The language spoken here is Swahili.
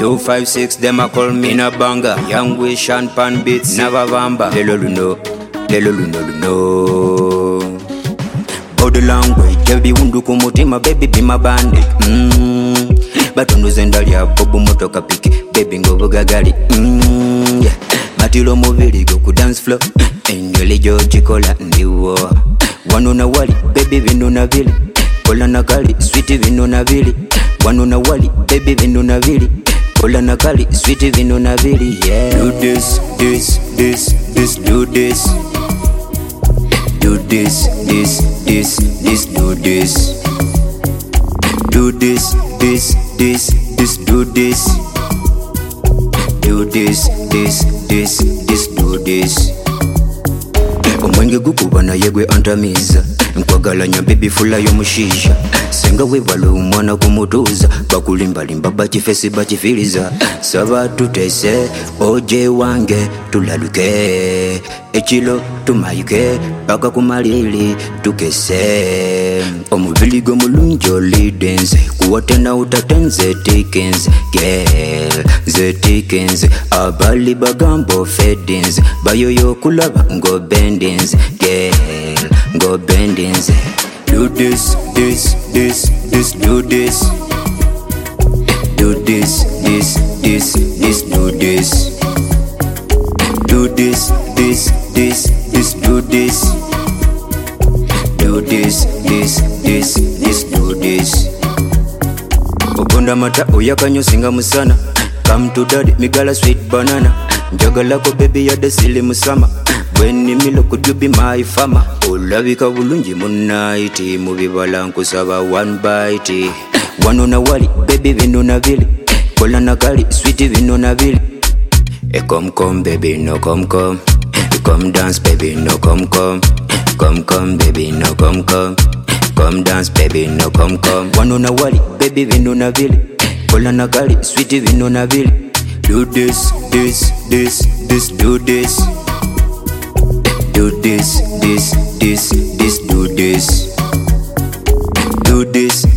256, them a call me na banga. Young wish and pan beats, never vamba. Lelo luno, luno. Body language, baby undu kumutima, baby be my bandit. Batondo zendalia, bobo motoka piki, baby ngobo gagali. Yeah. Matilo muvili go ku dance floor, engeli George kola ndiwo. Wanuna wali, baby vinuna vili. Kola na kali, sweet vinuna vili. Wanuna wali, baby vinuna vili. Kola na kali, sweet vinuna vili. Yeah. Do this, do this. Do this, do this. Do this, do this. Omwenge gukubana yegwe antamiza. Nkwagalanya baby fula yomushisha. Senga webala umwana kumutuza. Bakulimbalimba bachifesi bachifiliza. Saba tutese oje wange tulaluke. Echilo tumayuke baka kumalili tukese. Omuviligo mulunjo lidenze. Kuwatena utatenze tikenze. Girl, ze tikenze. Abali bagambo fedinze. Bayoyo kulaba ngo bendinze. Girl, ngo bendinze. Do this. Do this. Do this. Do this. Do this. Do this. Ogonda mata oyakanyo singa musana. Come to daddy migala sweet banana. Njagala ko baby yade sili musama. When milo could you be my farmer? Olabika bulungi munaiti. Mubibala nkusaba one bite. Wanuna wali baby vinuna vili. Kola na kali sweet vinuna vili. Come baby no come. Come dance baby no come. Come baby no come. Come dance baby no come. Wanuna wali baby vinuna vili. Kola na kali sweet vinuna vili. Do this. Do this. Do this. Do this.